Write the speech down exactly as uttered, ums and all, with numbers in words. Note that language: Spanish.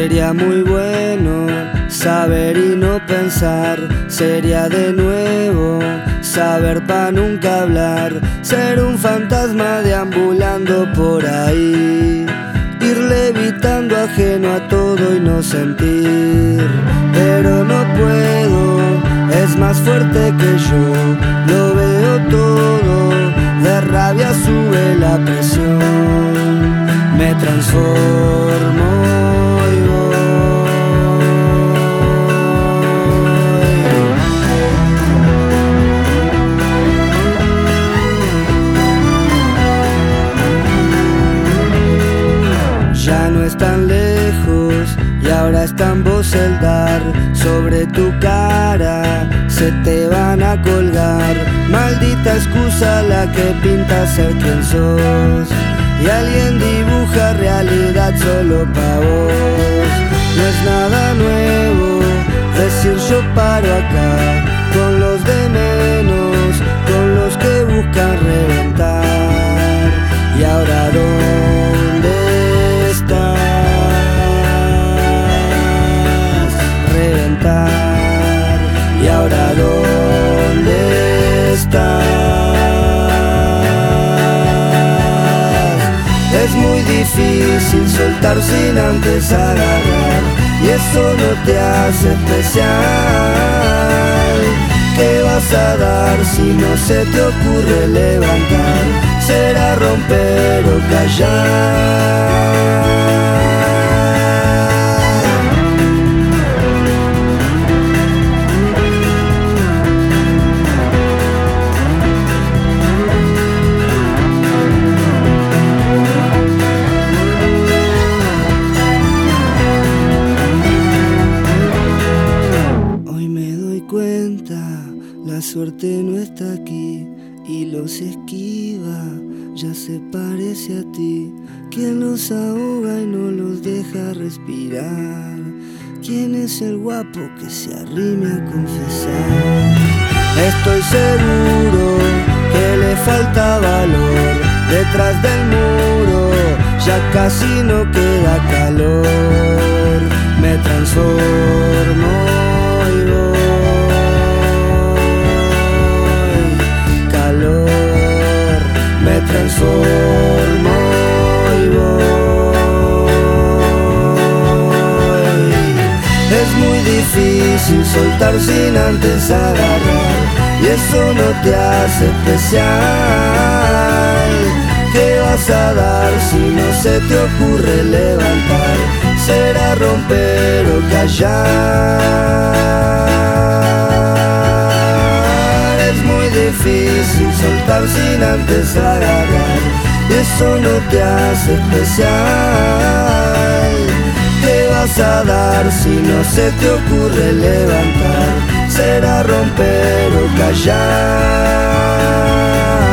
Sería muy bueno saber y no pensar. Sería de nuevo saber pa' nunca hablar. Ser un fantasma deambulando por ahí, ir levitando ajeno a todo y no sentir. Pero no puedo, es más fuerte que yo. Lo veo todo, de rabia sube la presión. Me transformo y voy. Ya no es tan lejos y ahora está en vos el dar. Sobre tu cara se te van a colgar. Maldita excusa la que pinta ser quien sos, y alguien dibuja realidad solo pa' vos. No es nada nuevo decir yo paro acá, con los de menos, con los que buscan reventar. Y ahora ¿dónde estás? Reventar. Y ahora ¿dónde estás? Es muy difícil soltar sin antes agarrar, y eso no te hace especial. ¿Qué vas a dar si no se te ocurre levantar? Será romper o callar. La suerte no está aquí y los esquiva, ya se parece a ti. ¿Quién los ahoga y no los deja respirar? ¿Quién es el guapo que se arrime a confesar? Estoy seguro que le falta valor. Detrás del muro ya casi no queda calor. Me transformo y voy. Me transformo y voy. Es muy difícil soltar sin antes agarrar, y eso no te hace especial. ¿Qué vas a dar si no se te ocurre levantar? Será romper o callar. Es muy difícil soltar sin antes agarrar, y eso no te hace especial. ¿Qué vas a dar si no se te ocurre levantar? Será romper o callar.